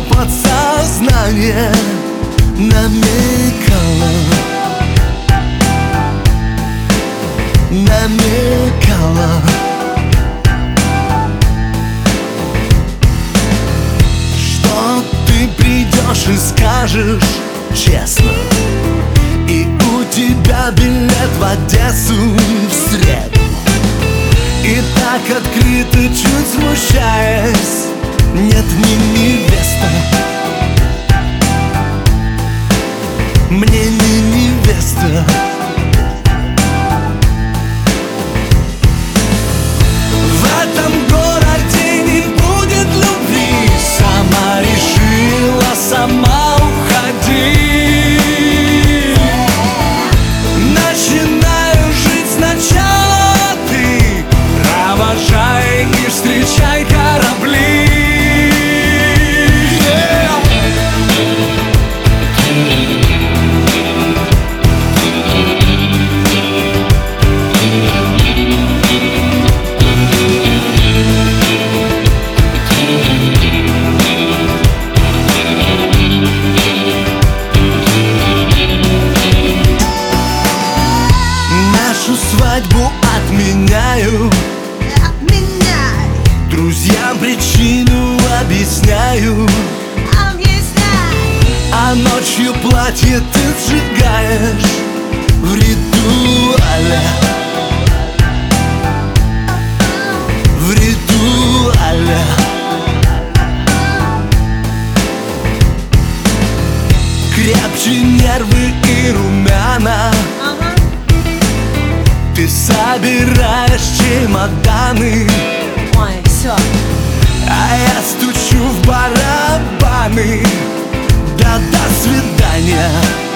подсознание намекало, что ты придешь и скажешь честно, и у тебя билет в Одессу в среду. И так открыто, чуть смущаясь: нет, не невеста, мне не невеста. В этом городе не будет любви. Сама решила, сама уходи. Начинаю жить сначала ты. Провожай и встречай корабли. Нашу свадьбу отменяю. Друзьям причину объясняю. А ночью платье ты сжигаешь в ритуале. В ритуале. Крепче нервы и румяна. Ты собираешь чемоданы. Ой, все. А я стучу в барабаны. Да, до свидания.